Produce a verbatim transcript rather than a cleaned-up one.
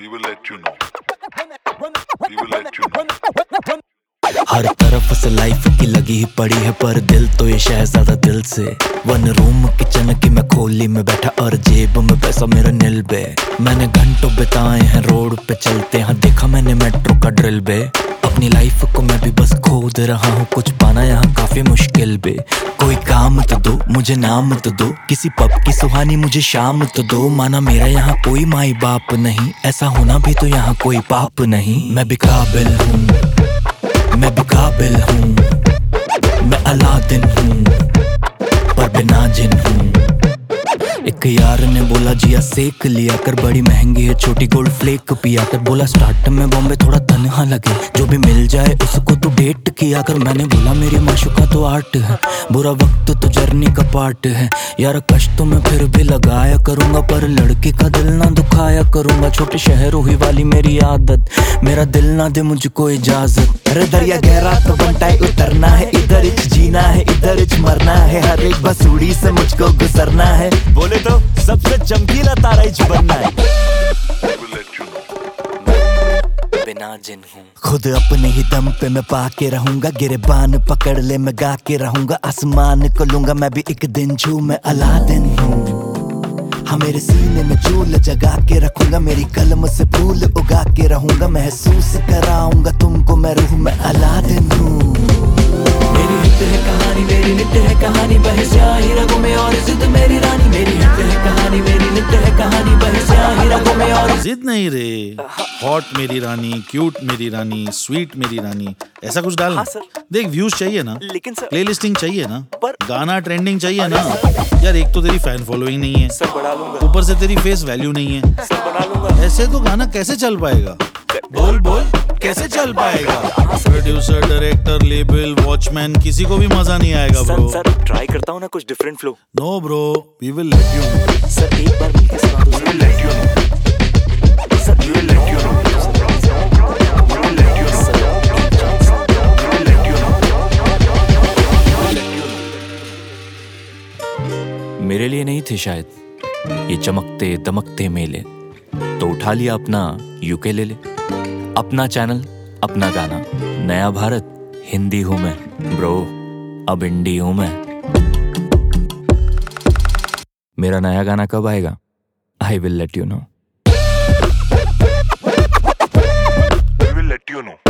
We will let you know. We will let you know. हर तरफ से life की लगी ही पड़ी है, पर दिल तो ये शहजादा दिल से। वन रूम किचन की मैं खोली में बैठा और जेब में पैसा मेरा नील बे। मैंने घंटों बिताए हैं रोड पे चलते, हाँ देखा मैंने मेट्रो का ड्रिल बे। अपनी लाइफ को मैं भी बस खोद रहा हूँ, कुछ पाना यहाँ काफी मुश्किल बे। कोई काम तो दो मुझे, नाम तो दो, किसी पब की सुहानी मुझे शाम तो दो। माना मेरा यहाँ कोई माई बाप नहीं, ऐसा होना भी तो यहाँ कोई पाप नहीं। मैं भी काबिल हूँ, मैं भी काबिल हूँ, मैं अलादीन हूँ पर बिना जिन हूँ। एक यार ने बोला जिया सेक लिया कर, बड़ी महंगी है छोटी गोल्ड फ्लेक पिया कर। बोला स्टार्ट में बॉम्बे थोड़ा तन्हा लगे, जो भी मिल जाए उसको तू डेट किया कर। मैंने बोला मेरी माशूका तो आर्ट है, बुरा वक्त तो जर्नी का पार्ट है। यार कष्ट तो मैं फिर भी लगाया करूंगा, पर लड़की का दिल ना दुखाया करूंगा। छोटे शहर हुई वाली मेरी आदत, मेरा दिल ना दे मुझको इजाजत। अरे दरिया गहरा तो बनता है उतरना है, इधर इच जीना है इधर इच मरना है। हर एक बसूड़ी से मुझको गुजरना है, बोले तो सबसे चमकीला तारा इच बनना है। बिना जिन हूँ खुद अपने ही दम पे मैं पाके रहूंगा, गिरे बान पकड़ ले मैं गा के रहूंगा। आसमान को लूंगा मैं भी एक दिन छू, मैं अलादीन हूँ। हाँ मेरे सीने में चूल जगा के रखूंगा, मेरी कलम से फूल उगा के रहूंगा। महसूस कराऊंगा तुमको मैं रूह में अलादीन हूँ। मेरी हिट है कहानी, मेरी नित्य है कहानी, बहे स्याही रगों में और जिद मेरी रानी। मेरी हिट है कहानी, मेरी नित्य है कहानी, बहे स्याही रगों में और जिद नहीं रे। हॉट मेरी रानी, क्यूट मेरी रानी, स्वीट मेरी रानी, ऐसा कुछ डालना। हाँ, सर। देख व्यूज चाहिए ना, लेकिन सर प्लेलिस्टिंग चाहिए ना, पर गाना ट्रेंडिंग चाहिए ना। यार एक तो तेरी फैन फॉलोइंग नहीं है, सर बढ़ा लूंगा। ऊपर से तेरी फेस वैल्यू नहीं है, सर बना लूंगा। ऐसे तो गाना कैसे चल पाएगा? बोल बोल कैसे चल पाएगा? प्रोड्यूसर, डायरेक्टर, लेबल, वॉचमैन, किसी को भी मजा नहीं आएगा ब्रो। सर ट्राई करता हूँ ना कुछ different flow. No bro, we will let you know. Sir एक बार मिलके सुना दो। We will let you know. Sir We will let you know. We will let you know. We will let you know. मेरे लिए नहीं थे शायद ये चमकते दमकते मेले, तो उठा लिया अपना यूके ले ले। अपना चैनल अपना गाना, नया भारत हिंदी हूँ मैं ब्रो, अब इंडी हूँ मैं। मेरा नया गाना कब आएगा? I will let you know. We will let you know.